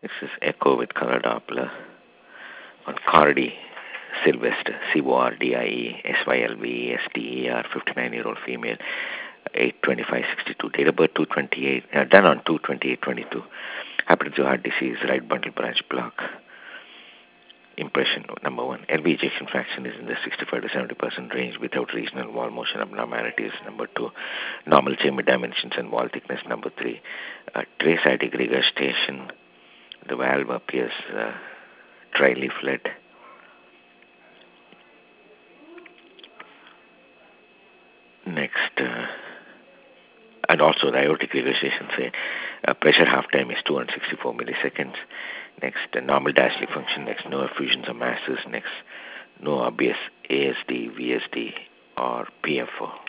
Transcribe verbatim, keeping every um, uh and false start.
This is echo with color Doppler on Cordy Sylvester, C O R D I E S Y L V E S T E R, fifty-nine-year-old female, eight twenty-five sixty-two, date of birth two twenty-eight, uh, done on two twenty-eight twenty-two, hepatitis heart disease, right bundle branch block. Impression number one, L V ejection fraction is in the sixty-five to seventy percent range without regional wall motion abnormalities. Number two, normal chamber dimensions and wall thickness. Number three, uh, trace atic regurgitation. The valve appears uh, tri-leaflet. Next, uh, and also the aortic regurgitation say uh, pressure half time is two hundred sixty-four milliseconds. Next, uh, normal diastolic function. Next, no effusions or masses. Next, no obvious A S D, V S D, or P F O.